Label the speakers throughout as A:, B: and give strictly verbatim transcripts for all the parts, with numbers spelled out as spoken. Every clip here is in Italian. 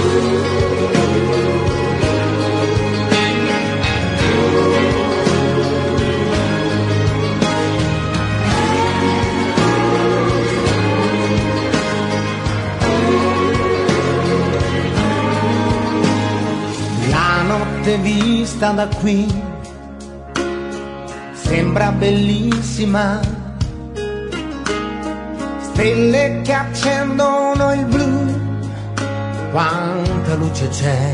A: Vista da qui sembra bellissima, stelle che accendono il blu, quanta luce c'è,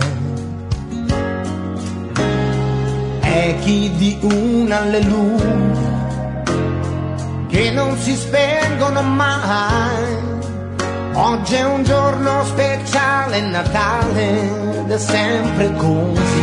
A: echi di un alleluia che non si spengono mai. Oggi è un giorno speciale, Natale, ed è sempre così.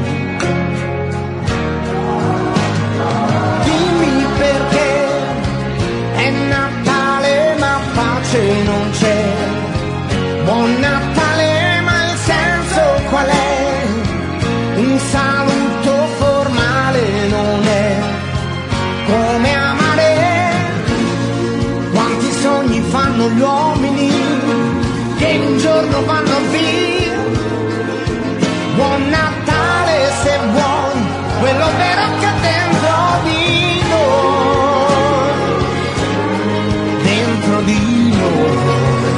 A: Dimmi perché è Natale ma pace non c'è. Buon Natale ma il senso qual è? Un saluto formale non è come amare. Quanti sogni fanno gli uomini che in un giorno vanno via. Buon Natale se vuoi, quello vero che è dentro di noi, dentro di noi.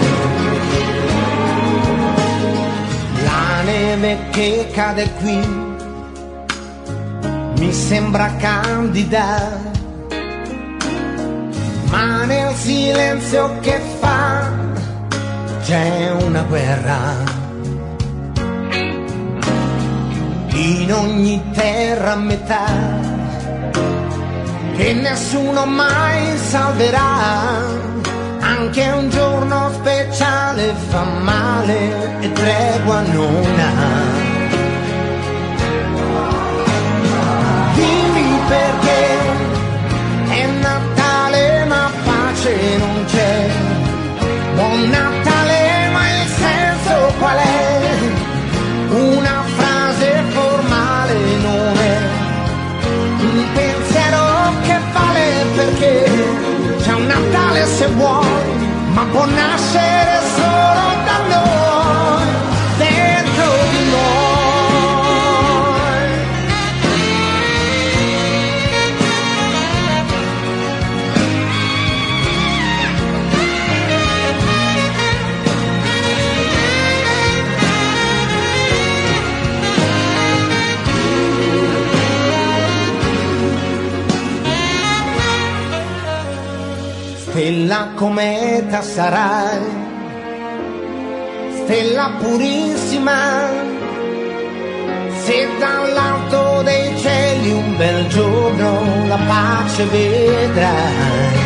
A: La neve che cade qui mi sembra candida, ma nel silenzio che fa c'è una guerra. In ogni terra a metà che nessuno mai salverà. Anche un giorno speciale fa male e tregua non ha. Dimmi perché è Natale ma pace non c'è. Buon Natale ma il senso qual è? Una frase formale non è un pensiero che vale, perché c'è un Natale se vuoi, ma può nascere solo da noi, dentro di noi. Stella cometa sarai, stella purissima, se dall'alto dei cieli un bel giorno la pace vedrai.